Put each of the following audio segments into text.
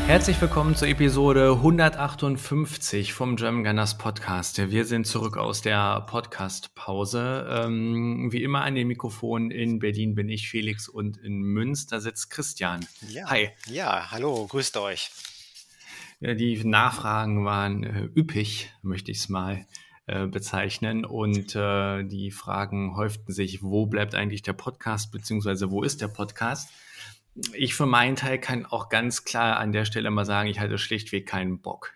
Herzlich willkommen zur Episode 158 vom German Gunners Podcast. Wir sind zurück aus der Podcast-Pause. Wie immer an den Mikrofonen in Berlin bin ich Felix und in Münster sitzt Christian. Hi. Ja, hallo, grüßt euch. Ja, die Nachfragen waren üppig, möchte ich es mal bezeichnen. Und die Fragen häuften sich, wo bleibt eigentlich der Podcast, beziehungsweise wo ist der Podcast? Ich für meinen Teil kann auch ganz klar an der Stelle mal sagen, ich hatte schlichtweg keinen Bock.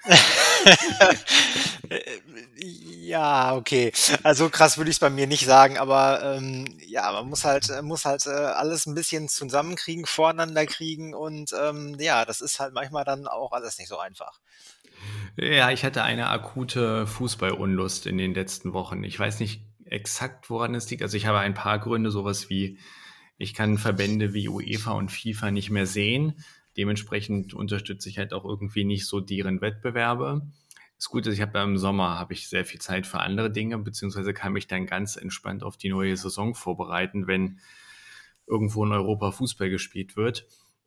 Ja, okay. Also krass würde ich es bei mir nicht sagen, aber ja, man muss halt alles ein bisschen zusammenkriegen, voreinander kriegen und ja, das ist halt manchmal dann auch alles nicht so einfach. Ja, ich hatte eine akute Fußballunlust in den letzten Wochen. Ich weiß nicht exakt, woran es liegt. Also ich habe ein paar Gründe, sowas wie, ich kann Verbände wie UEFA und FIFA nicht mehr sehen. Dementsprechend unterstütze ich halt auch irgendwie nicht so deren Wettbewerbe. Das Gute ist, im Sommer habe ich sehr viel Zeit für andere Dinge, beziehungsweise kann mich dann ganz entspannt auf die neue Saison vorbereiten, wenn irgendwo in Europa Fußball gespielt wird.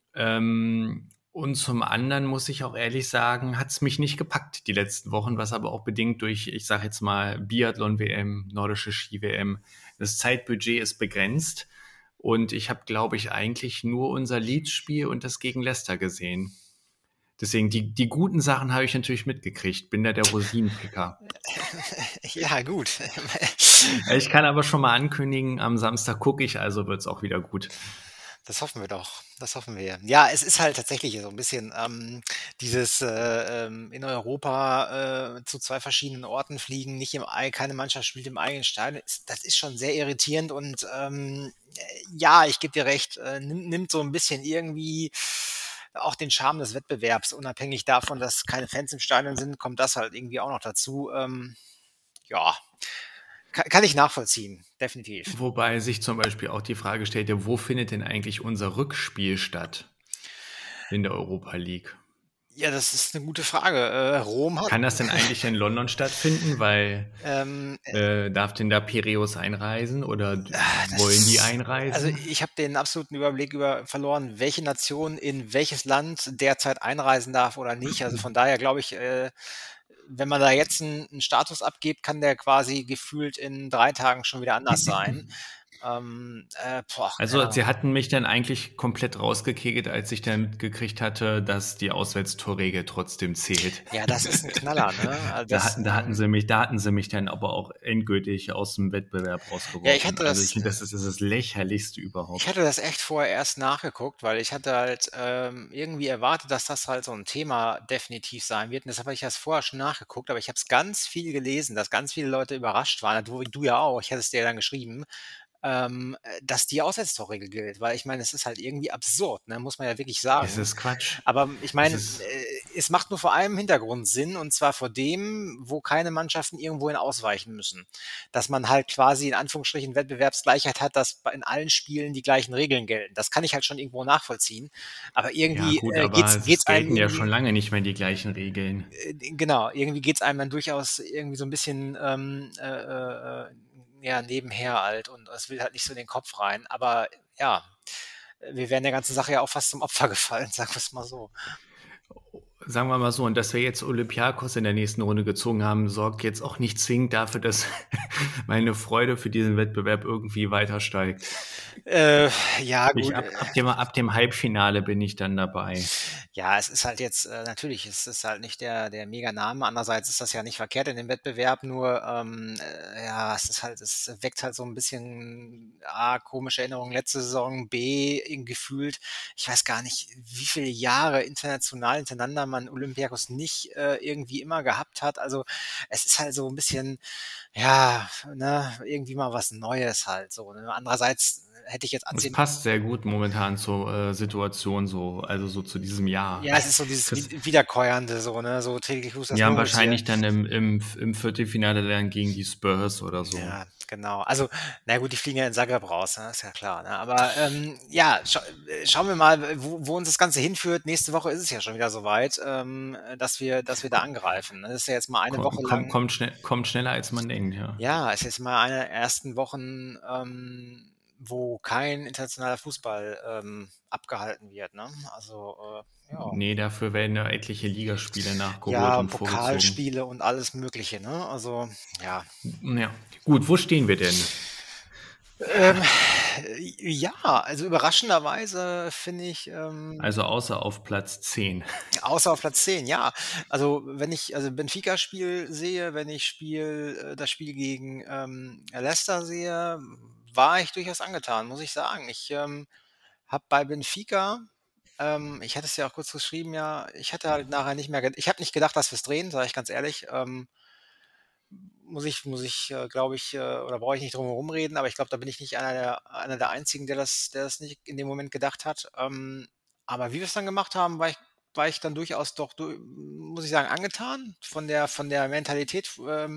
Und zum anderen muss ich auch ehrlich sagen, hat es mich nicht gepackt die letzten Wochen, was aber auch bedingt durch, ich sage jetzt mal, Biathlon-WM, nordische Ski-WM. Das Zeitbudget ist begrenzt und ich habe, glaube ich, eigentlich nur unser Leeds-Spiel und das gegen Leicester gesehen. Deswegen, die guten Sachen habe ich natürlich mitgekriegt. Bin da der Rosinenpicker. Ja, gut. Ich kann aber schon mal ankündigen, am Samstag gucke ich, also wird es auch wieder gut. Das hoffen wir doch. Das hoffen wir. Ja, es ist halt tatsächlich so ein bisschen dieses in Europa zu zwei verschiedenen Orten fliegen, nicht keine Mannschaft spielt im eigenen Stadion. Das ist schon sehr irritierend und ja, ich gebe dir recht, nimmt so ein bisschen irgendwie auch den Charme des Wettbewerbs. Unabhängig davon, dass keine Fans im Stadion sind, kommt das halt irgendwie auch noch dazu. Ja, kann ich nachvollziehen, definitiv. Wobei sich zum Beispiel auch die Frage stellte, wo findet denn eigentlich unser Rückspiel statt in der Europa League? Ja, das ist eine gute Frage. Rom hat Kann das denn eigentlich in London stattfinden? Weil ähm, darf denn da Piraeus einreisen oder wollen die also einreisen? ich habe den absoluten Überblick verloren, welche Nation in welches Land derzeit einreisen darf oder nicht. Also von daher glaube ich, wenn man da jetzt einen Status abgibt, kann der quasi gefühlt in 3 Tagen schon wieder anders sein. Keine Also Ahnung. sie hatten mich dann eigentlich komplett rausgekegelt, als ich dann mitgekriegt hatte, dass die Auswärtstorregel trotzdem zählt. Ja, das ist ein Knaller, ne? Also das, Da hatten sie mich dann aber auch endgültig aus dem Wettbewerb ja, rausgeworfen. Also ich finde, das ist das Lächerlichste ich überhaupt. hatte das echt vorher erst nachgeguckt, weil ich hatte halt irgendwie erwartet, dass das halt so ein Thema definitiv sein wird. Und deshalb habe ich das vorher schon nachgeguckt, aber ich habe es ganz viel gelesen, dass ganz viele Leute überrascht waren, du ja auch, ich hatte es dir dann geschrieben, dass die Auswärtstorregel gilt, weil ich meine, es ist halt irgendwie absurd, ne, muss man ja wirklich Es sagen. ist Quatsch. Aber ich Es meine, ist es macht nur vor einem Hintergrund Sinn, und zwar vor dem, wo keine Mannschaften irgendwohin ausweichen müssen. Dass man halt quasi in Anführungsstrichen Wettbewerbsgleichheit hat, dass in allen Spielen die gleichen Regeln gelten. Das kann ich halt schon irgendwo nachvollziehen. Aber ja irgendwie gut, aber es geht's einem gelten ja schon irgendwie, lange nicht mehr die gleichen Regeln. genau, irgendwie geht's einem dann durchaus irgendwie so ein bisschen ja, nebenher halt und es will halt nicht so in den Kopf rein. Aber ja, wir wären der ganzen Sache ja auch fast zum Opfer gefallen, sagen wir es mal so. Sagen wir mal so, und dass wir jetzt Olympiakos in der nächsten Runde gezogen haben, sorgt jetzt auch nicht zwingend dafür, dass meine Freude für diesen Wettbewerb irgendwie weiter steigt. Ja, gut. Ab dem Halbfinale bin ich dann dabei. Ja, es ist halt jetzt, natürlich, es ist halt nicht der Mega-Name. Andererseits ist das ja nicht verkehrt in dem Wettbewerb, nur, ja, es weckt halt so ein bisschen A, komische Erinnerungen letzte Saison, B, gefühlt, ich weiß gar nicht, wie viele Jahre international hintereinander man Olympiakos nicht irgendwie immer gehabt hat. Also es ist halt so ein bisschen, ja, ne, irgendwie mal was Neues halt so. Ne? Andererseits hätte ich jetzt Es AC passt sehr gut momentan zur Situation so, also so zu diesem Jahr. Ja, es ist so dieses Wiederkäuernde so, ne? So täglich grüßt das Die haben Murmeltier. wahrscheinlich dann im Viertelfinale dann gegen die Spurs oder so. Ja, genau. Also, na gut, die fliegen ja in Zagreb raus, ne? Ist ja klar, ne? Aber ja, schauen wir mal, wo uns das Ganze hinführt. Nächste Woche ist es ja schon wieder soweit, dass wir da angreifen. Das ist ja jetzt mal eine Woche lang. Kommt schneller, als man denkt, ja. Ja, es ist jetzt mal eine der ersten Wochen, wo kein internationaler Fußball abgehalten wird. Ne? Also ja. Nee, dafür werden ja etliche Ligaspiele nachgeholt Ja, und vorgezogen. Pokalspiele und alles Mögliche. Ne? Also ja. Ja, gut, wo stehen wir denn? Ähm, ja, also überraschenderweise finde ich, Also außer auf Platz 10. außer auf Platz 10, ja. Also, wenn ich Benfica-Spiel sehe, wenn ich das Spiel gegen, Leicester sehe, war ich durchaus angetan, muss ich sagen. Ich, habe bei Benfica ich hatte es ja auch kurz geschrieben, ja, ich hatte halt nachher nicht mehr ich habe nicht gedacht, dass wir's drehen, sage ich ganz ehrlich. Glaube ich, oder brauche ich nicht drum herum reden, aber ich glaube, da bin ich nicht einer der Einzigen, der das nicht in dem Moment gedacht hat. Aber wie wir es dann gemacht haben, war ich dann durchaus doch muss ich sagen, angetan von der Mentalität,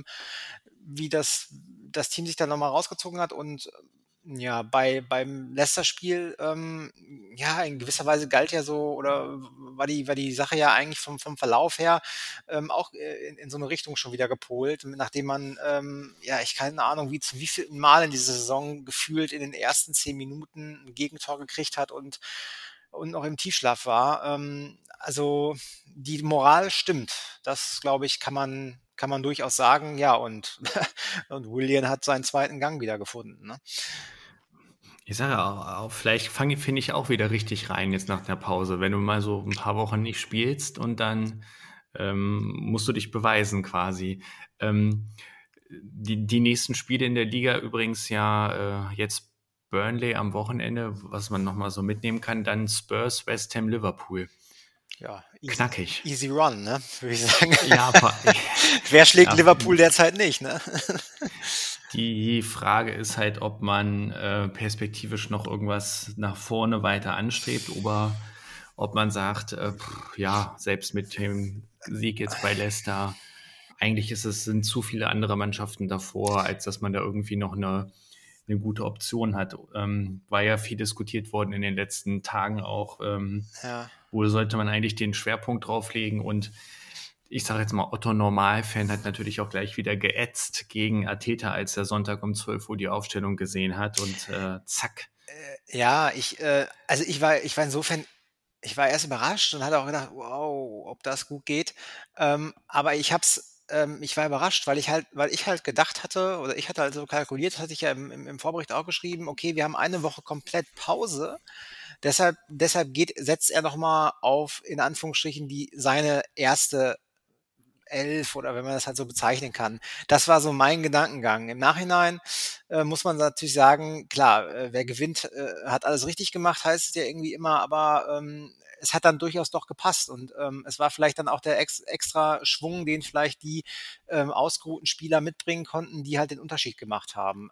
wie das Team sich dann noch mal rausgezogen hat und, ja, beim Leicester-Spiel, ja, in gewisser Weise galt ja so oder war die Sache ja eigentlich vom Verlauf her auch in so eine Richtung schon wieder gepolt, nachdem man, ja, ich keine Ahnung, zum wievielten Mal in dieser Saison gefühlt in den ersten 10 Minuten ein Gegentor gekriegt hat und noch im Tiefschlaf war. Also, die Moral stimmt. Das, glaube ich, kann man durchaus sagen, ja, und und Willian hat seinen zweiten Gang wiedergefunden, ne? Ich sage auch, vielleicht finde ich auch wieder richtig rein jetzt nach der Pause, wenn du mal so ein paar Wochen nicht spielst und dann musst du dich beweisen quasi. Ähm, die nächsten Spiele in der Liga übrigens ja jetzt Burnley am Wochenende, was man nochmal so mitnehmen kann, dann Spurs, West Ham, Liverpool. Ja, Knackig. easy run, ne, würde ich sagen. Ja, Wer schlägt ja, Liverpool derzeit nicht, ne? die Frage ist halt, ob man perspektivisch noch irgendwas nach vorne weiter anstrebt oder ob man sagt, ja, selbst mit dem Sieg jetzt bei Leicester, eigentlich sind zu viele andere Mannschaften davor, als dass man da irgendwie noch eine gute Option hat. War ja viel diskutiert worden in den letzten Tagen auch, Ja. wo sollte man eigentlich den Schwerpunkt drauflegen und ich sage jetzt mal, Otto Normalfan hat natürlich auch gleich wieder geätzt gegen Arteta, als er Sonntag um 12 Uhr die Aufstellung gesehen hat und zack. Ja, ich war insofern ich war erst überrascht und hatte auch gedacht: „Wow, ob das gut geht?“ Aber ich war überrascht, weil ich halt gedacht hatte oder ich hatte halt so kalkuliert, das hatte ich ja im Vorbericht auch geschrieben: „Okay, wir haben eine Woche komplett Pause.“ Deshalb setzt er noch mal auf, in Anführungsstrichen, seine erste 11 oder wenn man das halt so bezeichnen kann. Das war so mein Gedankengang. Im Nachhinein, muss man natürlich sagen, klar, wer gewinnt, hat alles richtig gemacht, heißt es ja irgendwie immer, aber, es hat dann durchaus doch gepasst und, es war vielleicht dann auch der extra Schwung, den vielleicht die, ausgeruhten Spieler mitbringen konnten, die halt den Unterschied gemacht haben.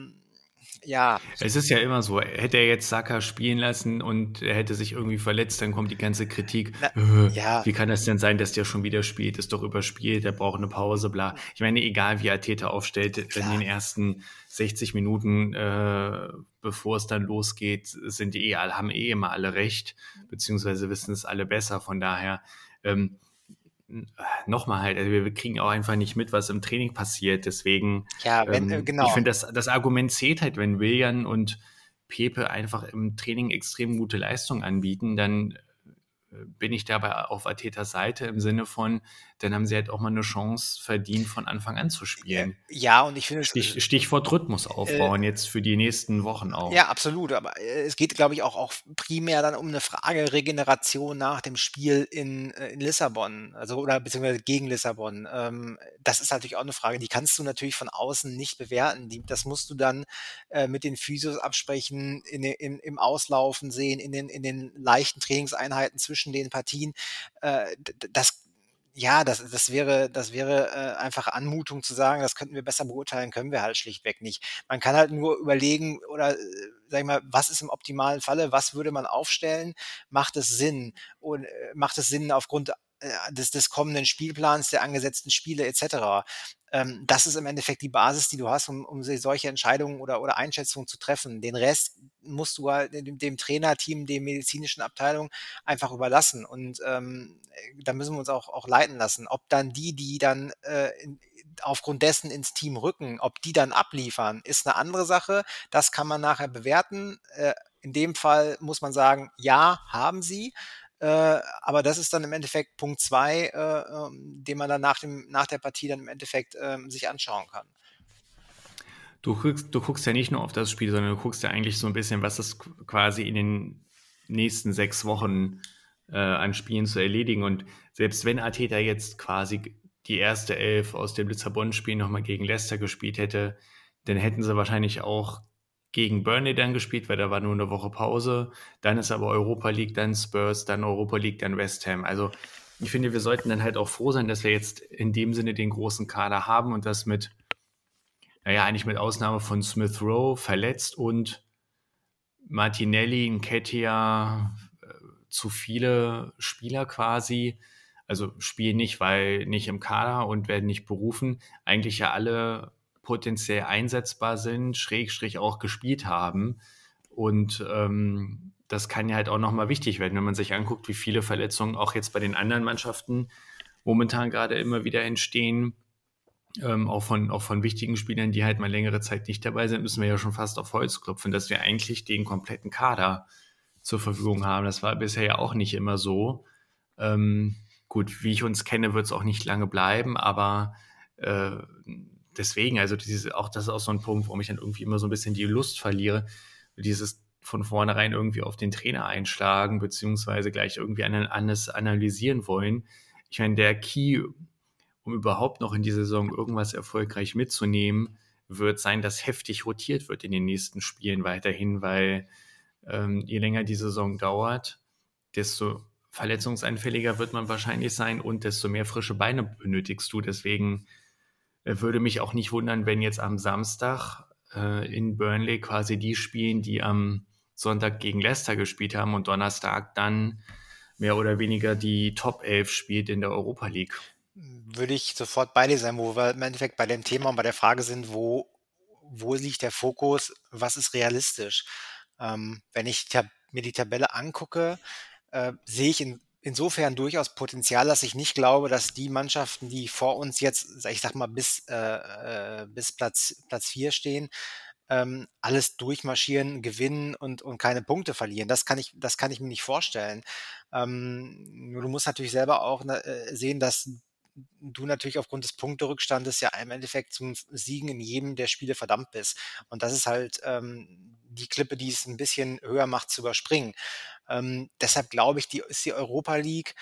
Ja, Es ist ja immer so, hätte er jetzt Saka spielen lassen und er hätte sich irgendwie verletzt, dann kommt die ganze Kritik, na ja, wie kann das denn sein, dass der schon wieder spielt, ist doch überspielt, der braucht eine Pause, bla. Ich meine, egal wie Arteta aufstellt, in den klar. ersten 60 Minuten, bevor es dann losgeht, haben immer alle recht, beziehungsweise wissen es alle besser, von daher, ähm, nochmal halt, also wir kriegen auch einfach nicht mit, was im Training passiert. Deswegen, Ja, ich genau. finde, das Argument zählt halt, wenn Willian und Pepe einfach im Training extrem gute Leistung anbieten, dann bin ich dabei auf Artetas Seite im Sinne von, dann haben sie halt auch mal eine Chance verdient, von Anfang an zu spielen. Ja, und ich finde es, Stichwort Rhythmus äh aufbauen, jetzt für die nächsten Wochen ja, auch. absolut, aber, es geht, glaube ich, auch primär dann um eine Frage Regeneration nach dem Spiel in Lissabon, also oder beziehungsweise gegen Lissabon. Das ist natürlich auch eine Frage, die kannst du natürlich von außen nicht bewerten. Das musst du dann, mit den Physios absprechen, im Auslaufen sehen, in den leichten Trainingseinheiten zwischen den Partien. D d das Ja, das wäre, einfach Anmutung zu sagen, das könnten wir besser beurteilen, können wir halt schlichtweg nicht. Man kann halt nur überlegen oder, sage ich mal, was ist im optimalen Falle, was würde man aufstellen? Macht es Sinn? Und, macht es Sinn aufgrund des kommenden Spielplans, der angesetzten Spiele etc. Das ist im Endeffekt die Basis, die du hast, um solche Entscheidungen oder Einschätzungen zu treffen. Den Rest musst du halt dem Trainerteam, der medizinischen Abteilung einfach überlassen. Und da müssen wir uns auch leiten lassen. Ob dann die dann aufgrund dessen ins Team rücken, ob die dann abliefern, ist eine andere Sache. Das kann man nachher bewerten. In dem Fall muss man sagen, ja, haben sie. Aber das ist dann im Endeffekt Punkt 2, den man dann nach der Partie dann im Endeffekt sich anschauen kann. Du guckst ja nicht nur auf das Spiel, sondern du guckst ja eigentlich so ein bisschen, was ist quasi in den nächsten 6 Wochen an Spielen zu erledigen. Und selbst wenn Arteta jetzt quasi die erste Elf aus dem Lissabon-Spiel nochmal gegen Leicester gespielt hätte, dann hätten sie wahrscheinlich auch gegen Burnley dann gespielt, weil da war nur eine Woche Pause. Dann ist aber Europa League, dann Spurs, dann Europa League, dann West Ham. Also ich finde, wir sollten dann halt auch froh sein, dass wir jetzt in dem Sinne den großen Kader haben und das mit, naja, eigentlich mit Ausnahme von Smith Rowe verletzt und Martinelli, Nketiah, zu viele Spieler quasi, also spielen nicht, weil nicht im Kader und werden nicht berufen, eigentlich ja alle potenziell einsetzbar sind, Schrägstrich auch gespielt haben. Und das kann ja halt auch nochmal wichtig werden, wenn man sich anguckt, wie viele Verletzungen auch jetzt bei den anderen Mannschaften momentan gerade immer wieder entstehen. Auch von wichtigen Spielern, die halt mal längere Zeit nicht dabei sind, müssen wir ja schon fast auf Holz klopfen, dass wir eigentlich den kompletten Kader zur Verfügung haben. Das war bisher ja auch nicht immer so. Gut, wie ich uns kenne, wird es auch nicht lange bleiben, aber deswegen, also auch das ist auch so ein Punkt, warum ich dann irgendwie immer so ein bisschen die Lust verliere, dieses von vornherein irgendwie auf den Trainer einschlagen, beziehungsweise gleich irgendwie alles analysieren wollen. Ich meine, der Key, um überhaupt noch in die Saison irgendwas erfolgreich mitzunehmen, wird sein, dass heftig rotiert wird in den nächsten Spielen weiterhin, weil je länger die Saison dauert, desto verletzungsanfälliger wird man wahrscheinlich sein und desto mehr frische Beine benötigst du. Deswegen würde mich auch nicht wundern, wenn jetzt am Samstag in Burnley quasi die spielen, die am Sonntag gegen Leicester gespielt haben und Donnerstag dann mehr oder weniger die Top 11 spielt in der Europa League. Würde ich sofort bei dir sein, wo wir im Endeffekt bei dem Thema und bei der Frage sind, wo liegt der Fokus, was ist realistisch? Wenn ich mir die Tabelle angucke, sehe ich insofern durchaus Potenzial, dass ich nicht glaube, dass die Mannschaften, die vor uns jetzt, ich sag mal, bis Platz 4 stehen, alles durchmarschieren, gewinnen und keine Punkte verlieren. Das kann ich mir nicht vorstellen. Nur du musst natürlich selber auch sehen, dass du natürlich aufgrund des Punkterückstandes ja im Endeffekt zum Siegen in jedem der Spiele verdammt bist. Und das ist halt die Klippe, die es ein bisschen höher macht zu überspringen. Deshalb glaube ich, ist die Europa League,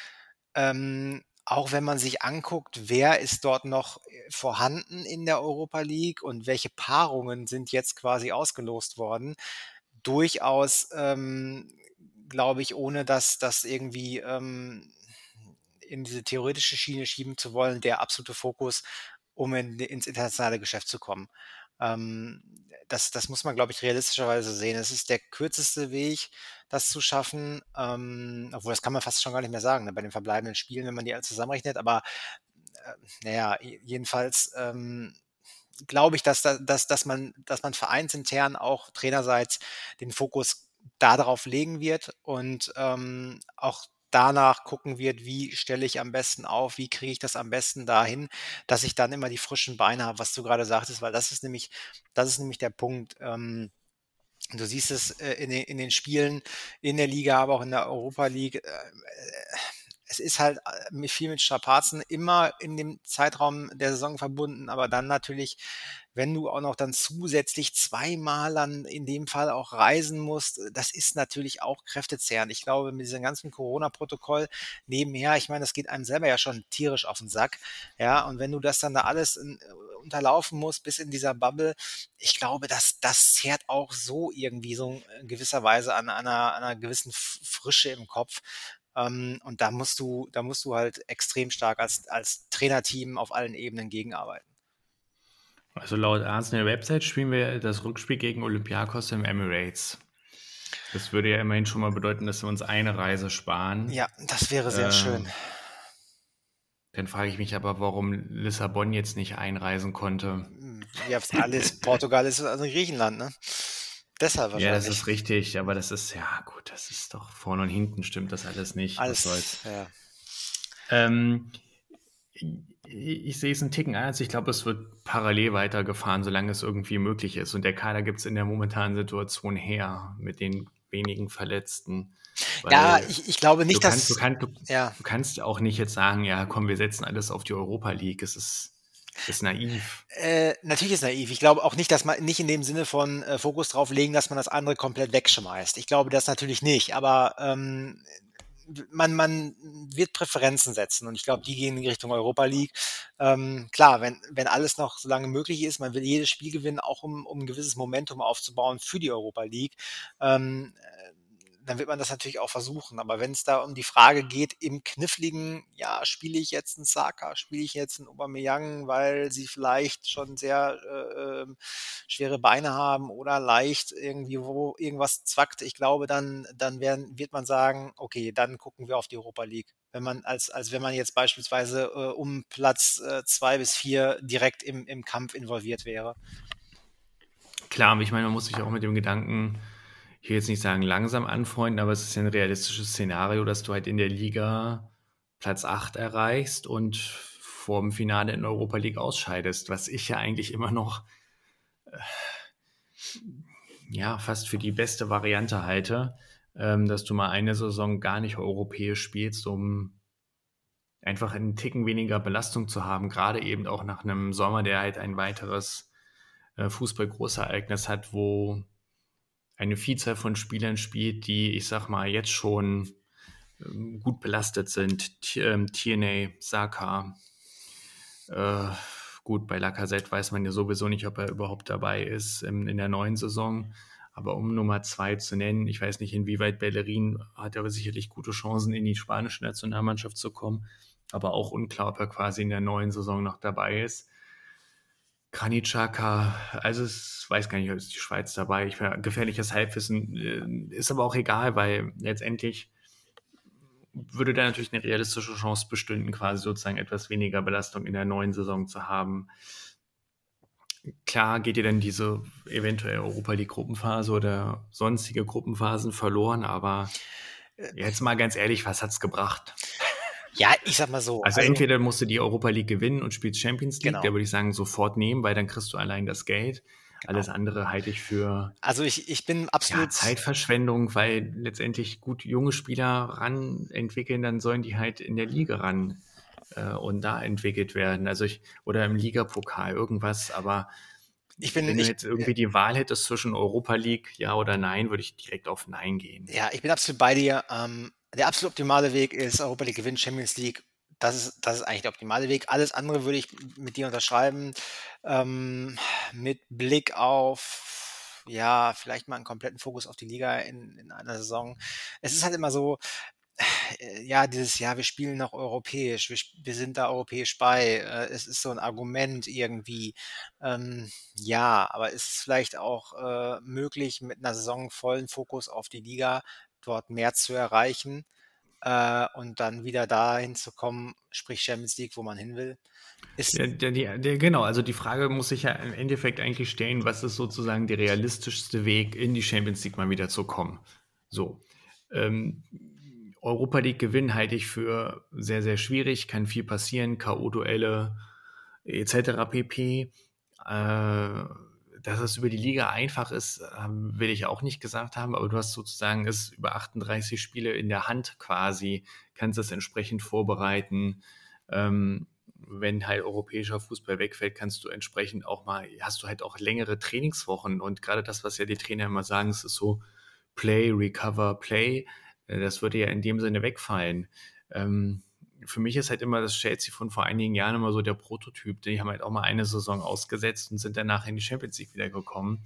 auch wenn man sich anguckt, wer ist dort noch vorhanden in der Europa League und welche Paarungen sind jetzt quasi ausgelost worden, durchaus, glaube ich, ohne dass das irgendwie in diese theoretische Schiene schieben zu wollen, der absolute Fokus, um ins internationale Geschäft zu kommen. Ähm, das muss man, glaube ich, realistischerweise sehen. Es ist der kürzeste Weg, das zu schaffen, obwohl das kann man fast schon gar nicht mehr sagen, ne, bei den verbleibenden Spielen, wenn man die alle zusammenrechnet. Aber naja, jedenfalls glaube ich, dass man vereinsintern auch trainerseits den Fokus darauf legen wird und auch danach gucken wird, wie stelle ich am besten auf, wie kriege ich das am besten dahin, dass ich dann immer die frischen Beine habe, was du gerade sagtest, weil das ist nämlich der Punkt. Du siehst es in den Spielen in der Liga, aber auch in der Europa League. Es ist halt viel mit Strapazen immer in dem Zeitraum der Saison verbunden, aber dann natürlich, wenn du auch noch dann zusätzlich zweimal dann in dem Fall auch reisen musst, das ist natürlich auch kräftezehrend. Ich glaube, mit diesem ganzen Corona-Protokoll nebenher, ich meine, das geht einem selber ja schon tierisch auf den Sack, ja, und wenn du das dann da alles unterlaufen musst bis in dieser Bubble, ich glaube, das zehrt auch so irgendwie so in gewisser Weise an einer gewissen Frische im Kopf. Und da musst du halt extrem stark als Trainerteam auf allen Ebenen gegenarbeiten. Also laut Arsenal Website spielen wir das Rückspiel gegen Olympiakos im Emirates. Das würde ja immerhin schon mal bedeuten, dass wir uns eine Reise sparen. Ja, das wäre sehr Äh, schön. Dann frage ich mich aber, warum Lissabon jetzt nicht einreisen konnte. Ja, alles, Portugal ist also Griechenland, ne? Deshalb Ja, das ist wahrscheinlich. richtig, aber das ist, ja gut, das ist doch vorne und hinten stimmt das alles nicht. Was Alles, soll's? ja. Ähm, ich sehe es einen Ticken anders. Ich glaube, es wird parallel weitergefahren, solange es irgendwie möglich ist. Und der Kader gibt es in der momentanen Situation her, mit den wenigen Verletzten. Ja, Weil ich glaube du nicht, kannst, du dass, kannst, du, ja, du kannst auch nicht jetzt sagen, ja, komm, wir setzen alles auf die Europa League. Ist naiv. natürlich ist naiv. Ich glaube auch nicht, dass man nicht in dem Sinne von Fokus drauf legen, dass man das andere komplett wegschmeißt. Ich glaube das natürlich nicht, aber man wird Präferenzen setzen und ich glaube, die gehen in die Richtung Europa League. Klar, wenn alles noch so lange möglich ist, man will jedes Spiel gewinnen, auch um ein gewisses Momentum aufzubauen für die Europa League. Dann wird man das natürlich auch versuchen. Aber wenn es da um die Frage geht, im Kniffligen, ja, spiele ich jetzt einen Saka, spiele ich jetzt einen Aubameyang, weil sie vielleicht schon sehr schwere Beine haben oder leicht irgendwie wo irgendwas zwackt, ich glaube, wird man sagen, okay, dann gucken wir auf die Europa League. Wenn man als wenn man jetzt beispielsweise um Platz 2 bis 4 direkt im Kampf involviert wäre. Klar, aber ich meine, man muss sich auch mit dem Gedanken, ich will jetzt nicht sagen langsam anfreunden, aber es ist ja ein realistisches Szenario, dass du halt in der Liga Platz 8 erreichst und vor dem Finale in der Europa League ausscheidest, was ich ja eigentlich immer noch ja, fast für die beste Variante halte, dass du mal eine Saison gar nicht europäisch spielst, um einfach einen Ticken weniger Belastung zu haben, gerade eben auch nach einem Sommer, der halt ein weiteres Fußball-Großereignis hat, wo eine Vielzahl von Spielern spielt, die, ich sag mal, jetzt schon gut belastet sind. Tierney, Saka. Äh, gut, bei Lacazette weiß man ja sowieso nicht, ob er überhaupt dabei ist in der neuen Saison. Aber um Nummer 2 zu nennen, ich weiß nicht, inwieweit Bellerin hat aber sicherlich gute Chancen, in die spanische Nationalmannschaft zu kommen. Aber auch unklar, ob er quasi in der neuen Saison noch dabei ist. Granit Xhaka, also ich weiß gar nicht, ob ist die Schweiz dabei. Gefährliches Halbwissen ist aber auch egal, weil letztendlich würde da natürlich eine realistische Chance bestünden, quasi sozusagen etwas weniger Belastung in der neuen Saison zu haben. Klar geht dir dann diese eventuell Europa League Gruppenphase oder sonstige Gruppenphasen verloren, aber jetzt mal ganz ehrlich, was hat's gebracht? Ja, ich sag mal so, Also also entweder musst du die Europa League gewinnen und spielst Champions League, genau, da würde ich sagen, sofort nehmen, weil dann kriegst du allein das Geld. genau. Alles andere halte ich für Also ich bin ja, absolut, Zeitverschwendung, weil letztendlich gut junge Spieler ran entwickeln, dann sollen die halt in der Liga ran und da entwickelt werden. Oder im Ligapokal irgendwas, aber ich bin, wenn du ich, jetzt irgendwie die Wahl hättest zwischen Europa League, ja oder nein, würde ich direkt auf Nein gehen. ja, ich bin absolut bei dir. Der absolut optimale Weg ist Europa League gewinnt, Champions League. Das ist eigentlich der optimale Weg. Alles andere würde ich mit dir unterschreiben. Mit Blick auf, ja, vielleicht mal einen kompletten Fokus auf die Liga in einer Saison. Es ist halt immer so, ja, dieses Jahr, wir spielen noch europäisch, wir sind da europäisch bei. Es ist so ein Argument irgendwie. Ja, aber ist es vielleicht auch möglich, mit einer Saison vollen Fokus auf die Liga dort mehr zu erreichen und dann wieder dahin zu kommen, sprich Champions League, wo man hin will? Ist Genau, also die Frage muss sich ja im Endeffekt eigentlich stellen, was ist sozusagen der realistischste Weg, in die Champions League mal wieder zu kommen? So. Ähm, Europa League gewinnen halte ich für sehr, sehr schwierig, kann viel passieren, K.O.-Duelle etc. pp. Dass es über die Liga einfach ist, will ich auch nicht gesagt haben, aber du hast sozusagen es über 38 Spiele in der Hand quasi, kannst es entsprechend vorbereiten. Wenn halt europäischer Fußball wegfällt, kannst du entsprechend auch mal, hast du halt auch längere Trainingswochen und gerade das, was ja die Trainer immer sagen, es ist so Play, Recover, Play, das würde ja in dem Sinne wegfallen. Für mich ist halt immer das Chelsea von vor einigen Jahren immer so der Prototyp. Die haben halt auch mal eine Saison ausgesetzt und sind danach in die Champions League wiedergekommen.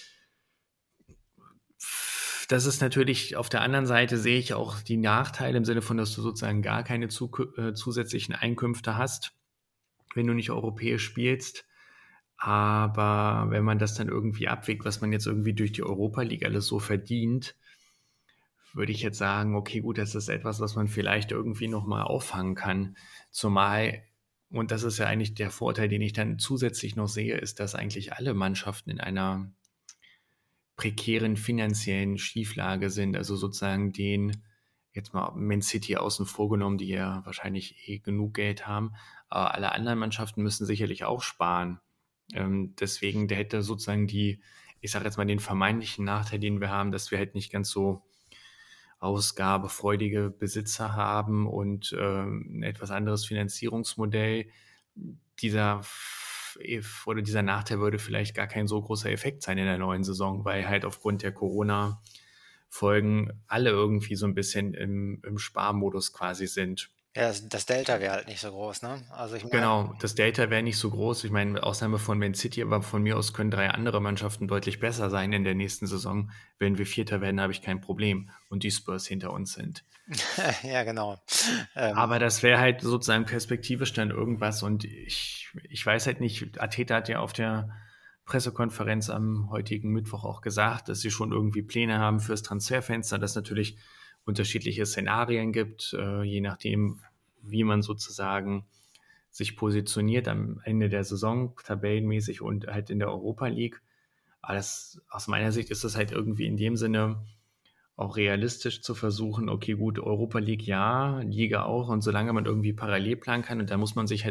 Das ist natürlich, auf der anderen Seite sehe ich auch die Nachteile im Sinne von, dass du sozusagen gar keine zusätzlichen Einkünfte hast, wenn du nicht europäisch spielst. Aber wenn man das dann irgendwie abwägt, was man jetzt irgendwie durch die Europa League alles so verdient, würde ich jetzt sagen, okay, gut, das ist etwas, was man vielleicht irgendwie nochmal auffangen kann. Zumal, und das ist ja eigentlich der Vorteil, den ich dann zusätzlich noch sehe, ist, dass eigentlich alle Mannschaften in einer prekären finanziellen Schieflage sind. Also sozusagen jetzt mal Man City außen vor genommen, die ja wahrscheinlich genug Geld haben. Aber alle anderen Mannschaften müssen sicherlich auch sparen. Deswegen, der hätte sozusagen ich sage jetzt mal, den vermeintlichen Nachteil, den wir haben, dass wir halt nicht ganz so ausgabefreudige Besitzer haben und ein etwas anderes Finanzierungsmodell. Dieser oder dieser Nachteil würde vielleicht gar kein so großer Effekt sein in der neuen Saison, weil halt aufgrund der Corona-Folgen alle irgendwie so ein bisschen im Sparmodus quasi sind. Ja, das Delta wäre halt nicht so groß, ne? Also ich meine, Genau, das Delta wäre nicht so groß. Ich meine, mit Ausnahme von Man City, aber von mir aus können 3 andere Mannschaften deutlich besser sein in der nächsten Saison. Wenn wir Vierter werden, habe ich kein Problem und die Spurs hinter uns sind. ja, genau. Ähm, Aber das wäre halt sozusagen perspektivisch dann irgendwas und ich weiß halt nicht, Arteta hat ja auf der Pressekonferenz am heutigen Mittwoch auch gesagt, dass sie schon irgendwie Pläne haben fürs Transferfenster, dass es natürlich unterschiedliche Szenarien gibt, je nachdem, wie man sozusagen sich positioniert am Ende der Saison, tabellenmäßig und halt in der Europa League. Aber aus meiner Sicht ist das halt irgendwie in dem Sinne auch realistisch zu versuchen, okay, gut, Europa League ja, Liga auch, und solange man irgendwie parallel planen kann, und da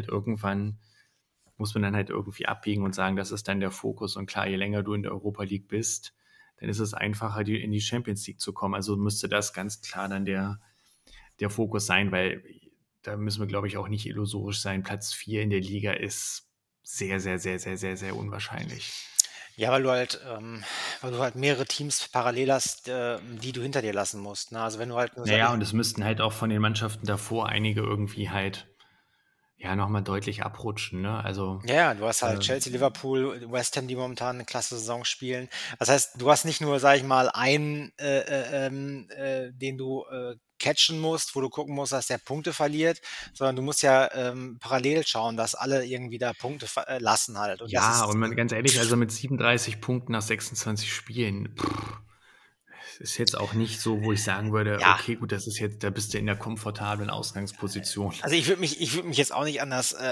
muss man dann halt irgendwie abbiegen und sagen, das ist dann der Fokus. Und klar, je länger du in der Europa League bist, dann ist es einfacher, in die Champions League zu kommen. Also müsste das ganz klar dann der Fokus sein, weil da müssen wir, glaube ich, auch nicht illusorisch sein. Platz 4 in der Liga ist sehr, sehr, sehr, sehr, sehr, sehr unwahrscheinlich. ja, weil du halt mehrere Teams parallel hast, die du hinter dir lassen musst, ne? Also wenn du halt nur Naja, und es müssten halt auch von den Mannschaften davor einige irgendwie halt ja nochmal deutlich abrutschen. Ne? Also ja, ja, du hast halt äh, Chelsea, Liverpool, West Ham, die momentan eine klasse Saison spielen. Das heißt, du hast nicht nur, sage ich mal, einen, den du catchen musst, wo du gucken musst, dass der Punkte verliert, sondern du musst ja parallel schauen, dass alle irgendwie da Punkte lassen halt. Und das ja, ist und ganz ehrlich, also mit 37 Punkten nach 26 Spielen, ist jetzt auch nicht so, wo ich sagen würde, ja. okay, gut, das ist jetzt, da bist du in der komfortablen Ausgangsposition. Also ich würde mich jetzt auch nicht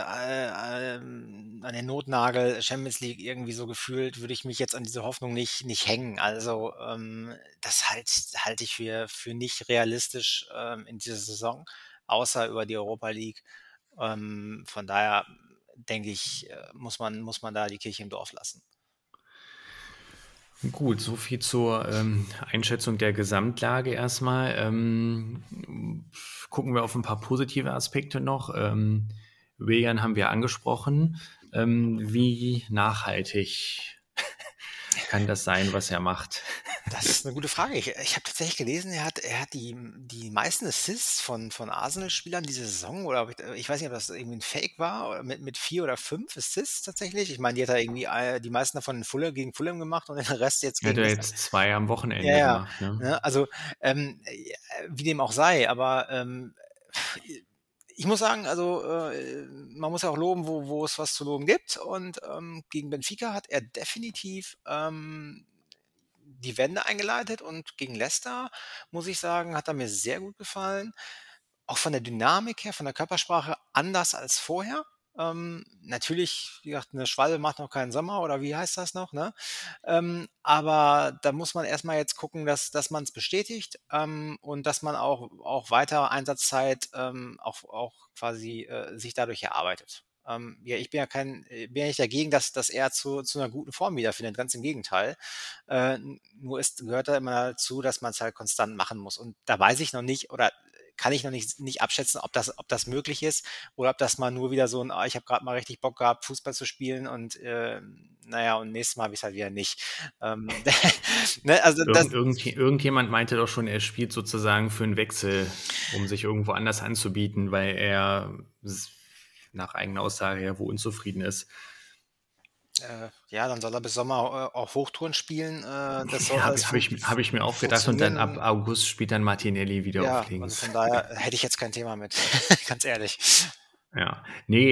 an den Notnagel Champions League irgendwie so gefühlt, würde ich mich jetzt an diese Hoffnung nicht hängen. Also das halte ich für nicht realistisch in dieser Saison, außer über die Europa League. Von daher denke ich, muss man da die Kirche im Dorf lassen. Gut, so viel zur Einschätzung der Gesamtlage erstmal. Gucken wir auf ein paar positive Aspekte noch. Willian haben wir angesprochen. Wie nachhaltig kann das sein, was er macht? Das ist eine gute Frage. Ich habe tatsächlich gelesen, er hat die meisten Assists von Arsenal-Spielern diese Saison oder ich weiß nicht, ob das irgendwie ein Fake war oder mit 4 oder 5 Assists tatsächlich. Ich meine, die hat er irgendwie die meisten davon in gegen Fulham gemacht und den Rest jetzt Er hat gegen ja Leicester. jetzt 2 am Ja, Wochenende ja, gemacht, ne? ne? Also, wie dem auch sei, aber, ich muss sagen, also, man muss ja auch loben, wo es was zu loben gibt und, gegen Benfica hat er definitiv, die Wende eingeleitet und gegen Leicester, muss ich sagen, hat er mir sehr gut gefallen. Auch von der Dynamik her, von der Körpersprache anders als vorher. Natürlich, wie gesagt, 'ne Schwalbe macht noch keinen Sommer oder wie heißt das noch, ne? Aber da muss man erst mal jetzt gucken, dass man's bestätigt, und dass man auch weiter Einsatzzeit, auch quasi, sich dadurch erarbeitet. Ja, ich bin ja nicht dagegen, dass er zu 'ner guten Form wiederfindet, ganz im Gegenteil. Nur gehört da immer dazu, dass man es halt konstant machen muss. Und da weiß ich noch nicht oder kann ich noch nicht abschätzen, ob das möglich ist oder ob das mal nur wieder so ein, ich habe gerade mal richtig Bock gehabt, Fußball zu spielen und naja, und nächstes Mal habe ich es halt wieder nicht. Ähm, ne, also das, Irgendjemand meinte doch schon, er spielt sozusagen für einen Wechsel, um sich irgendwo anders anzubieten, weil er nach eigener Aussage ja wohl unzufrieden ist. ja, dann soll er bis Sommer auch Hochtouren spielen. Das soll Ja, alles hab ich mir auch gedacht und dann ab funktionieren. August spielt dann Martinelli wieder auf Ja, also links. von daher hätte ich jetzt kein Thema mit, ganz ehrlich. Ja, nee,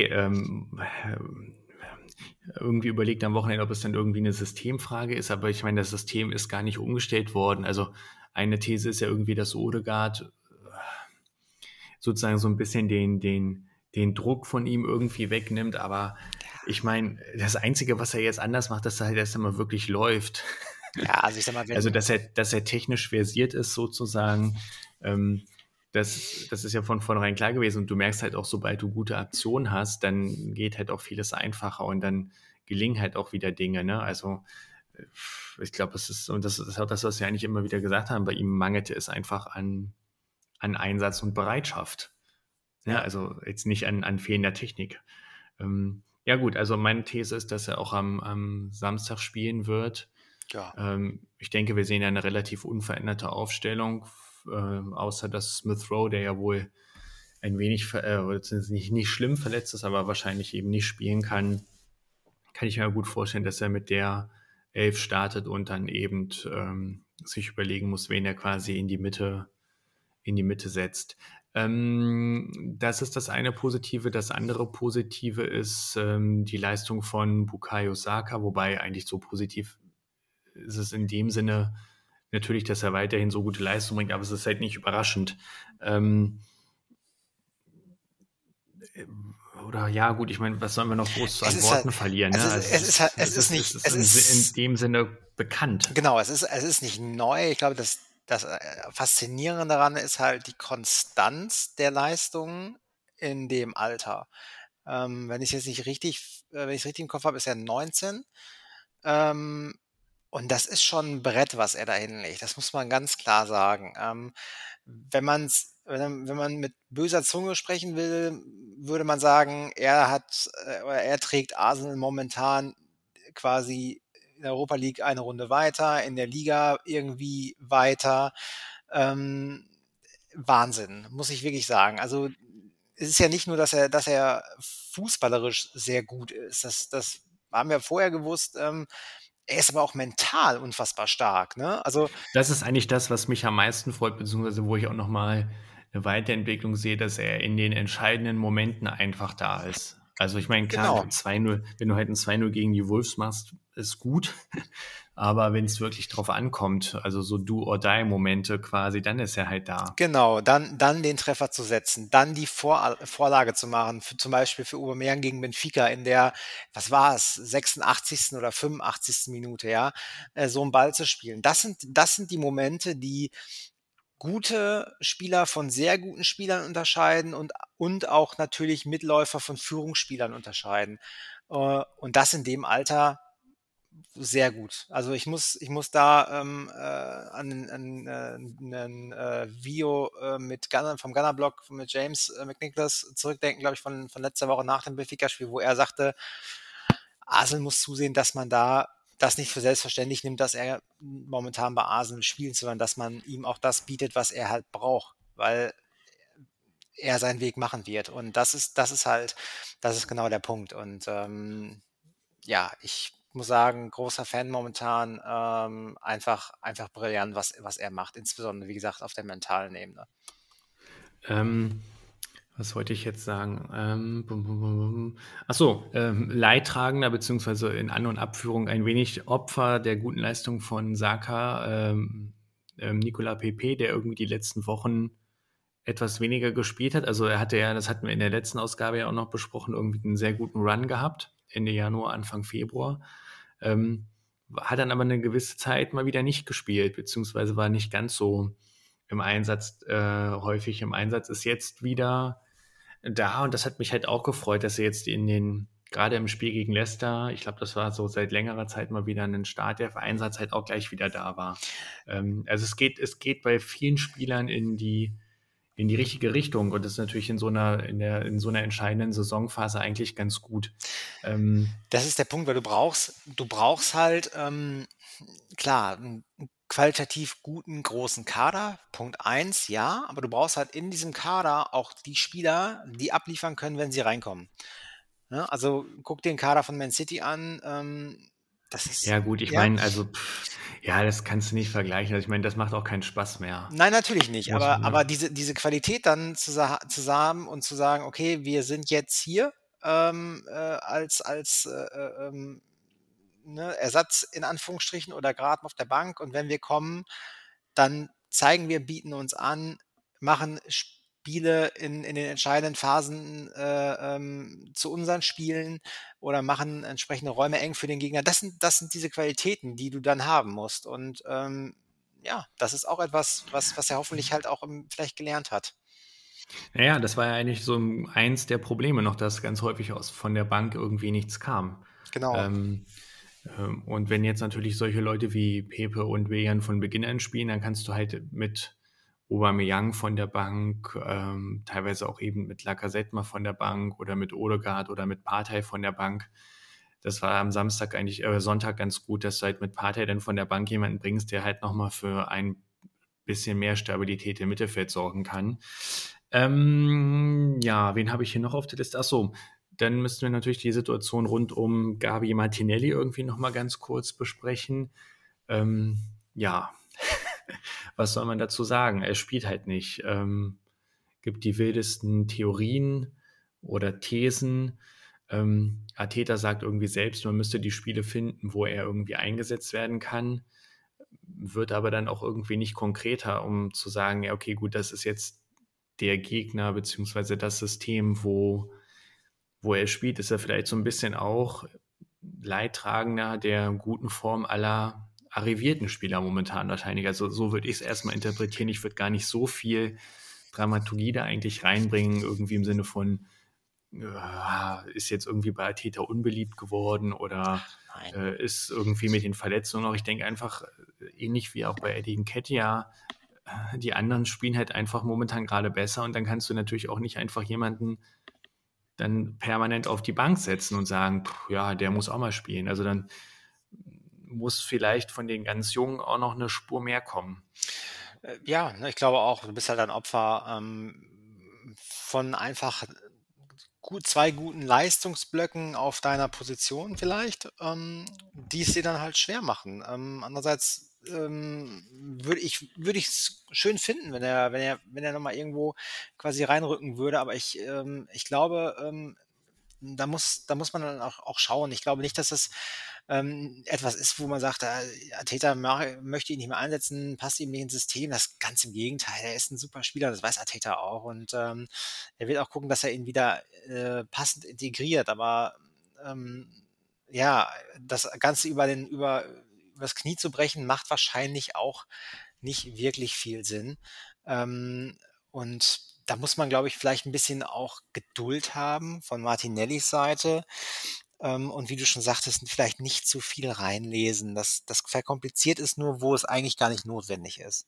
irgendwie überlegt am Wochenende, ob es dann irgendwie eine Systemfrage ist, aber ich meine, das System ist gar nicht umgestellt worden. Also eine These ist ja irgendwie, dass Odegaard sozusagen so ein bisschen den Druck von ihm irgendwie wegnimmt. Aber ich meine, das Einzige, was er jetzt anders macht, dass er halt erst einmal wirklich läuft. Ja, also ich sag mal, Also, wenn, dass er technisch versiert ist sozusagen, das ist ja von vornherein klar gewesen. Und du merkst halt auch, sobald du gute Aktionen hast, dann geht halt auch vieles einfacher und dann gelingen halt auch wieder Dinge. Ne? Also ich glaube, es ist, und das ist auch das, was wir eigentlich immer wieder gesagt haben, bei ihm mangelte es einfach an Einsatz und Bereitschaft. Ja, ja, also jetzt nicht an fehlender Technik. Ja gut, also meine These ist, dass er auch am Samstag spielen wird. ja, Ich denke, wir sehen ja eine relativ unveränderte Aufstellung, außer dass Smith Rowe, der ja wohl ein wenig, nicht schlimm verletzt ist, aber wahrscheinlich eben nicht spielen kann ich mir gut vorstellen, dass er mit der Elf startet und dann eben sich überlegen muss, wen er quasi in die Mitte setzt. Das ist das eine Positive. Das andere Positive ist die Leistung von Bukayo Saka, wobei eigentlich so positiv ist es in dem Sinne natürlich, dass er weiterhin so gute Leistung bringt, aber es ist halt nicht überraschend. Ähm, oder ja, gut, ich meine, was sollen wir noch groß es an ist halt, Worten verlieren? Ne? Also es ist es nicht, ist es in ist, dem Sinne bekannt. genau, es ist nicht neu. Ich glaube, das Faszinierende daran ist halt die Konstanz der Leistung in dem Alter. Wenn ich es jetzt nicht richtig, wenn ich es richtig im Kopf habe, ist er 19. Ähm, und das ist schon ein Brett, was er da hinlegt. Das muss man ganz klar sagen. Wenn man mit böser Zunge sprechen will, würde man sagen, oder er trägt Arsenal momentan quasi in der Europa League eine Runde weiter, in der Liga irgendwie weiter. Ähm, Wahnsinn, muss ich wirklich sagen. Also es ist ja nicht nur, dass er fußballerisch sehr gut ist. Das haben wir vorher gewusst. Er ist aber auch mental unfassbar stark. Ne? Also Das ist eigentlich das, was mich am meisten freut, beziehungsweise wo ich auch nochmal eine Weiterentwicklung sehe, dass er in den entscheidenden Momenten einfach da ist. Also ich meine, klar, genau, 2:0, wenn du halt ein 2:0 gegen die Wolves machst, ist gut. Aber wenn es wirklich drauf ankommt, also so Do-or-Die-Momente quasi, dann ist er halt da. genau. Dann den Treffer zu setzen, dann die Vorlage zu machen, zum Beispiel für Aubameyang gegen Benfica in der, was war es, 86. oder 85. Minute, ja, so einen Ball zu spielen. Das sind die Momente, die gute Spieler von sehr guten Spielern unterscheiden und auch natürlich Mitläufer von Führungsspielern unterscheiden. Und das in dem Alter sehr gut. Also ich muss da an Video mit vom Gunner-Blog mit James McNicholas zurückdenken, glaube ich, von letzter Woche nach dem Benfica-Spiel, wo er sagte, Arsenal muss zusehen, dass man da das nicht für selbstverständlich nimmt, dass er momentan bei Arsenal spielt, sondern dass man ihm auch das bietet, was er halt braucht, weil er seinen Weg machen wird. Und das ist genau der Punkt. Und ja, ich muss sagen, großer Fan momentan, einfach brillant, was er macht, insbesondere, wie gesagt, auf der mentalen Ebene. Ähm, Was wollte ich jetzt sagen? Ach so, Leidtragender beziehungsweise in An- und Abführung ein wenig Opfer der guten Leistung von Saka, Nicolas Pepe, der irgendwie die letzten Wochen etwas weniger gespielt hat. Also er hatte ja, das hatten wir in der letzten Ausgabe ja auch noch besprochen, irgendwie einen sehr guten Run gehabt, Ende Januar, Anfang Februar. Ähm, Hat dann aber eine gewisse Zeit mal wieder nicht gespielt, beziehungsweise war nicht ganz so im Einsatz, häufig im Einsatz, ist jetzt wieder da und das hat mich halt auch gefreut, dass er jetzt gerade im Spiel gegen Leicester, ich glaube, das war so seit längerer Zeit mal wieder ein Startelf-Einsatz halt auch gleich wieder da war. Also es geht bei vielen Spielern in die richtige Richtung und das ist natürlich in so einer entscheidenden Saisonphase eigentlich ganz gut. Ähm, Das ist der Punkt, weil du brauchst halt, klar, einen qualitativ guten großen Kader, Punkt eins, ja, aber du brauchst halt in diesem Kader auch die Spieler, die abliefern können, wenn sie reinkommen. Ne? Also guck den Kader von Man City an. Das ja ist, gut, ich ja, meine, also ja, das kannst du nicht vergleichen. Also ich meine, das macht auch keinen Spaß mehr. nein, natürlich nicht. Muss man, Aber ne? diese Qualität dann zu haben und zu sagen, okay, wir sind jetzt hier als ne, Ersatz in Anführungsstrichen oder gerade auf der Bank und wenn wir kommen, dann zeigen wir, bieten uns an, machen Spiele in den entscheidenden Phasen zu unseren Spielen oder machen entsprechende Räume eng für den Gegner. Das sind diese Qualitäten, die du dann haben musst. Und ja, das ist auch etwas, was er hoffentlich halt auch vielleicht gelernt hat. Naja, das war ja eigentlich so eins der Probleme noch, dass ganz häufig von der Bank irgendwie nichts kam. Genau. Ähm, und wenn jetzt natürlich solche Leute wie Pepe und Willian von Beginn an spielen, dann kannst du halt mit Aubameyang von der Bank, teilweise auch eben mit Lacazette mal von der Bank oder mit Odegaard oder mit Partey von der Bank. Das war am Sonntag ganz gut, dass du halt mit Partey dann von der Bank jemanden bringst, der halt nochmal für ein bisschen mehr Stabilität im Mittelfeld sorgen kann. Ja, wen habe ich hier noch auf der Liste? Achso, dann müssten wir natürlich die Situation rund um Gabi Martinelli irgendwie nochmal ganz kurz besprechen. Ja, was soll man dazu sagen? Er spielt halt nicht. Gibt die wildesten Theorien oder Thesen. Arteta sagt irgendwie selbst, man müsste die Spiele finden, wo er irgendwie eingesetzt werden kann, wird aber dann auch irgendwie nicht konkreter, um zu sagen, ja, okay, gut, das ist jetzt der Gegner beziehungsweise das System, wo er spielt, ist er vielleicht so ein bisschen auch Leidtragender der guten Form aller arrivierten Spieler momentan wahrscheinlich. Also so würde ich es erstmal interpretieren. Ich würde gar nicht so viel Dramaturgie da eigentlich reinbringen, irgendwie im Sinne von, ist jetzt irgendwie bei Arteta unbeliebt geworden oder Nein. ist irgendwie mit den Verletzungen noch. Ich denke einfach, ähnlich wie auch bei Eddie Nketiah, die anderen spielen halt einfach momentan gerade besser und dann kannst du natürlich auch nicht einfach jemanden dann permanent auf die Bank setzen und sagen, ja, der muss auch mal spielen. Also dann muss vielleicht von den ganz Jungen auch noch eine Spur mehr kommen. Ja, ne, ich glaube auch, du bist halt ein Opfer von einfach zwei guten Leistungsblöcken auf deiner Position vielleicht, die es dir dann halt schwer machen. Andererseits würde ich es schön finden, wenn er noch mal irgendwo quasi reinrücken würde, aber ich glaube, da muss man dann auch schauen. Ich glaube nicht, dass das etwas ist, wo man sagt, Arteta möchte ihn nicht mehr einsetzen, passt ihm nicht ins System. Das ganz im Gegenteil. Er ist ein super Spieler, das weiß Arteta auch. Und er wird auch gucken, dass er ihn wieder passend integriert. Aber ja, das Ganze übers Knie zu brechen, macht wahrscheinlich auch nicht wirklich viel Sinn. Und da muss man, glaube ich, vielleicht ein bisschen auch Geduld haben von Martinellis Seite. Und wie du schon sagtest, vielleicht nicht zu viel reinlesen. Das verkompliziert es nur, wo es eigentlich gar nicht notwendig ist.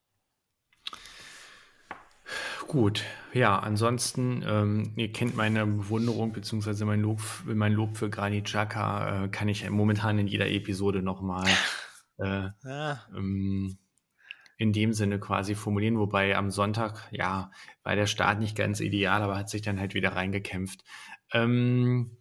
Gut, ja, ansonsten, ihr kennt meine Bewunderung beziehungsweise mein Lob für Granit Xhaka, kann ich momentan in jeder Episode nochmal Ja, ähm, in dem Sinne quasi formulieren, wobei am Sonntag, ja, war der Start nicht ganz ideal, aber hat sich dann halt wieder reingekämpft. Ähm,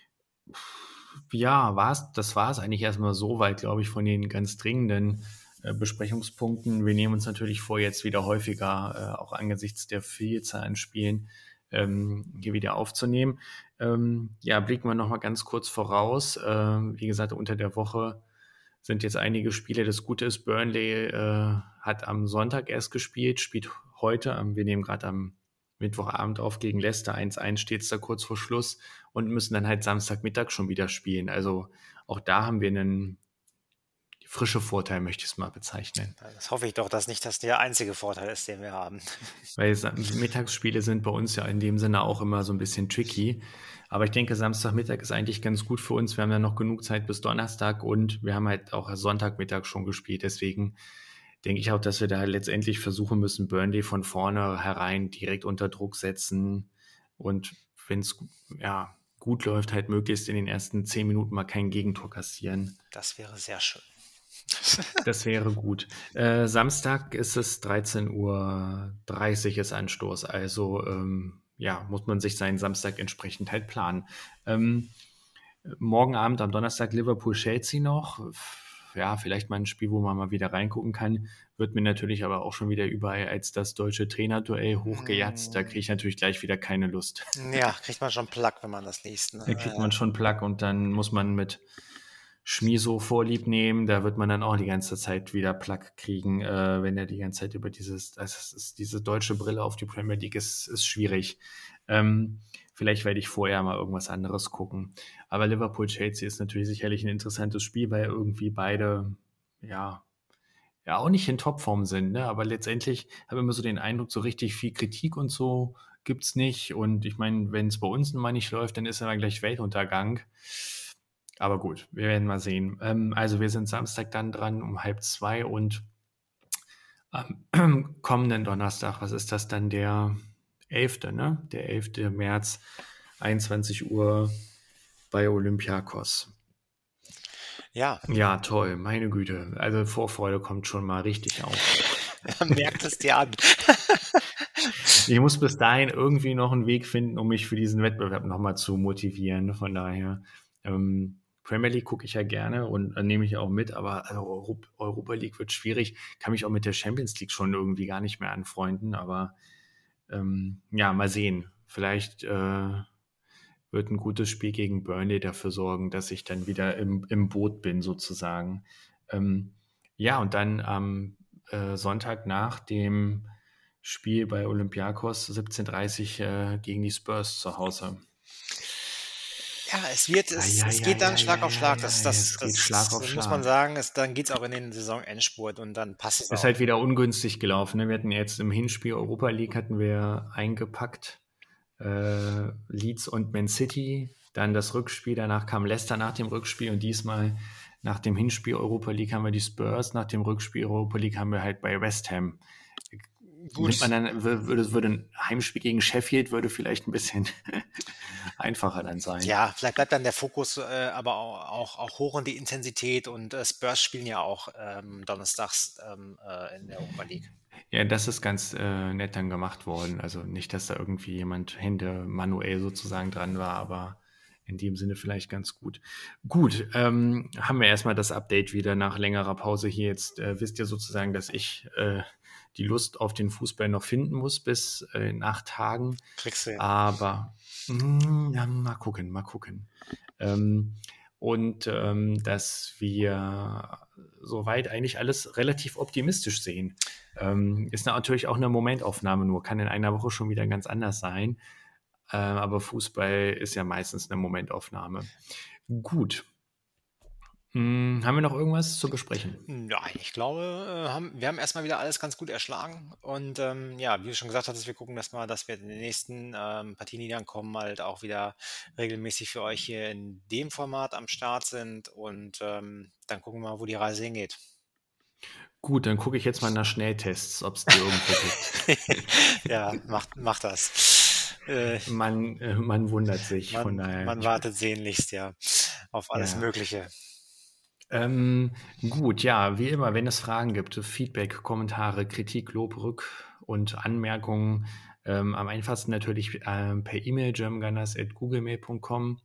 ja, das war es eigentlich erstmal so weit, glaube ich, von den ganz dringenden Besprechungspunkten. Wir nehmen uns natürlich vor, jetzt wieder häufiger, auch angesichts der Vielzahl an Spielen, hier wieder aufzunehmen. Ja, blicken wir nochmal ganz kurz voraus. Wie gesagt, unter der Woche sind jetzt einige Spiele. Das Gute ist, Burnley hat am Sonntag erst gespielt, spielt heute, wir nehmen gerade am Mittwochabend auf gegen Leicester, 1-1 steht es da kurz vor Schluss und müssen dann halt Samstagmittag schon wieder spielen. Also auch da haben wir einen frischen Vorteil, möchte ich es mal bezeichnen. das hoffe ich doch, dass nicht das der einzige Vorteil ist, den wir haben. Weil Mittagsspiele sind bei uns ja in dem Sinne auch immer so ein bisschen tricky. Aber ich denke, Samstagmittag ist eigentlich ganz gut für uns. Wir haben ja noch genug Zeit bis Donnerstag und wir haben halt auch Sonntagmittag schon gespielt. Deswegen denke ich auch, dass wir da letztendlich versuchen müssen, Burnley von vornherein direkt unter Druck setzen und wenn es ja, gut läuft, halt möglichst in den ersten 10 Minuten mal kein Gegentor kassieren. Das wäre sehr schön. Das wäre gut. Samstag ist es 13:30 Uhr ist Anstoß. Also ja, muss man sich seinen Samstag entsprechend halt planen. Morgen Abend am Donnerstag Liverpool-Chelsea noch. Ja, vielleicht mal ein Spiel, wo man mal wieder reingucken kann. Wird mir natürlich aber auch schon wieder überall als das deutsche Trainerduell hochgejatzt. Da kriege ich natürlich gleich wieder keine Lust. Ja, kriegt man schon Plack, wenn man das liest. Ne? Da kriegt man schon Plack und dann muss man mit Schmiso vorlieb nehmen. Da wird man dann auch die ganze Zeit wieder Plack kriegen, wenn er die ganze Zeit über diese deutsche Brille auf die Premier League ist schwierig. Vielleicht werde ich vorher mal irgendwas anderes gucken. Aber Liverpool-Chelsea ist natürlich sicherlich ein interessantes Spiel, weil irgendwie beide, ja, ja auch nicht in Topform sind, ne? Aber letztendlich habe ich immer so den Eindruck, so richtig viel Kritik und so gibt's nicht. Und ich meine, wenn es bei uns mal nicht läuft, dann ist immer gleich Weltuntergang. Aber gut, wir werden mal sehen. Also wir sind Samstag dann dran um 1:30 und am kommenden Donnerstag, was ist das dann, der 11., ne? Der 11. März, 21 Uhr bei Olympiakos. Ja, Ja, toll, meine Güte. Also Vorfreude kommt schon mal richtig auf. man merkt es dir an. Ich muss bis dahin irgendwie noch einen Weg finden, um mich für diesen Wettbewerb nochmal zu motivieren. Von daher, Premier League gucke ich ja gerne und nehme ich auch mit, aber also Europa League wird schwierig. Kann mich auch mit der Champions League schon irgendwie gar nicht mehr anfreunden, aber ja, mal sehen. Vielleicht wird ein gutes Spiel gegen Burnley dafür sorgen, dass ich dann wieder im Boot bin, sozusagen. Ähm, ja, und dann am Sonntag nach dem Spiel bei Olympiakos 17:30 gegen die Spurs zu Hause. Ja, es geht dann Schlag auf Schlag. Es geht Schlag auf Muss man Schlag. sagen, dann geht's auch in den Saisonendspurt und dann passt es Ist auch. halt wieder ungünstig gelaufen. Ne? Wir hatten jetzt im Hinspiel Europa League hatten wir eingepackt Leeds und Man City. Dann das Rückspiel, danach kam Leicester nach dem Rückspiel und diesmal nach dem Hinspiel Europa League haben wir die Spurs, nach dem Rückspiel Europa League haben wir halt bei West Ham. Nimmt man Gut, dann, würde ein Heimspiel gegen Sheffield würde vielleicht ein bisschen einfacher dann sein. ja, vielleicht bleibt dann der Fokus, aber auch hoch und die Intensität und Spurs spielen ja auch donnerstags in der Europa League. Ja, das ist ganz nett dann gemacht worden. Also nicht, dass da irgendwie jemand Hände manuell sozusagen dran war, aber in dem Sinne vielleicht ganz gut. Gut, haben wir erstmal das Update wieder nach längerer Pause hier. Jetzt wisst ihr sozusagen, dass ich die Lust auf den Fußball noch finden muss bis in 8 Tagen. Kriegst du hin. Aber ja, mal gucken, mal gucken. Und dass wir soweit eigentlich alles relativ optimistisch sehen. Ist natürlich auch eine Momentaufnahme nur, kann in einer Woche schon wieder ganz anders sein. Aber Fußball ist ja meistens eine Momentaufnahme. Gut. Haben wir noch irgendwas zu besprechen? Nein, ich glaube, wir haben erstmal wieder alles ganz gut erschlagen und, ja, wie du schon gesagt hattest, wir gucken dass wir in den nächsten, Partien, die dann kommen, halt auch wieder regelmäßig für euch hier in dem Format am Start sind und, dann gucken wir mal, wo die Reise hingeht. Gut, dann gucke ich jetzt mal nach Schnelltests, ob es die irgendwo gibt. Ja, mach das. Man wundert sich, von daher. Man wartet sehnlichst, ja, auf alles Ja. Mögliche. Ähm, gut, ja, wie immer, wenn es Fragen gibt, Feedback, Kommentare, Kritik, Lob, und Anmerkungen, am einfachsten natürlich per E-Mail germangunners@googlemail.com,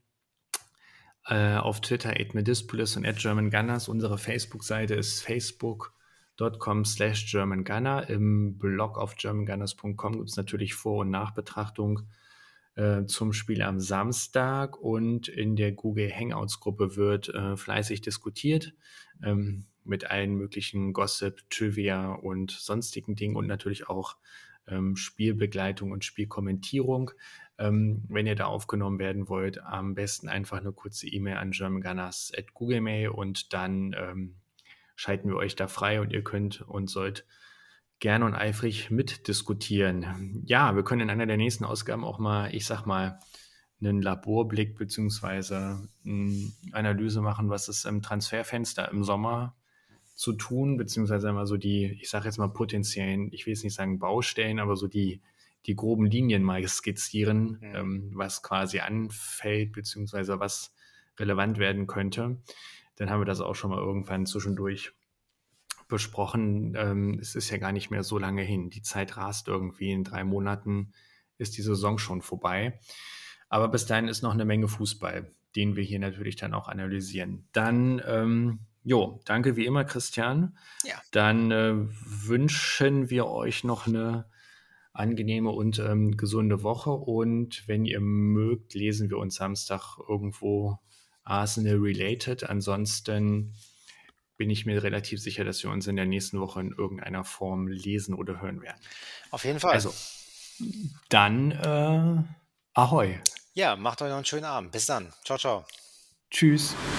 auf Twitter @medispolis und @germangunners. Unsere Facebook-Seite ist facebook.com/germangunner. Im Blog auf germangunners.com gibt es natürlich Vor- und Nachbetrachtung zum Spiel am Samstag und in der Google Hangouts-Gruppe wird fleißig diskutiert mit allen möglichen Gossip, Trivia und sonstigen Dingen und natürlich auch Spielbegleitung und Spielkommentierung. Wenn ihr da aufgenommen werden wollt, am besten einfach eine kurze E-Mail an germangunners@googlemail und dann schalten wir euch da frei und ihr könnt und sollt gerne und eifrig mitdiskutieren. Ja, wir können in einer der nächsten Ausgaben auch mal, ich sag mal, einen Laborblick beziehungsweise eine Analyse machen, was ist im Transferfenster im Sommer zu tun, beziehungsweise mal so die, ich sage jetzt mal potenziellen, ich will jetzt nicht sagen Baustellen, aber so die groben Linien mal skizzieren, was quasi anfällt, beziehungsweise was relevant werden könnte. Dann haben wir das auch schon mal irgendwann zwischendurch besprochen. Es ist ja gar nicht mehr so lange hin. Die Zeit rast irgendwie. In 3 Monaten ist die Saison schon vorbei. Aber bis dahin ist noch eine Menge Fußball, den wir hier natürlich dann auch analysieren. Dann, danke wie immer, Christian. Ja. Dann wünschen wir euch noch eine angenehme und gesunde Woche. Und wenn ihr mögt, lesen wir uns Samstag irgendwo Arsenal-related. Ansonsten bin ich mir relativ sicher, dass wir uns in der nächsten Woche in irgendeiner Form lesen oder hören werden. Auf jeden Fall. Also, dann Ahoi. Ja, macht euch noch einen schönen Abend. Bis dann. Ciao, ciao. Tschüss.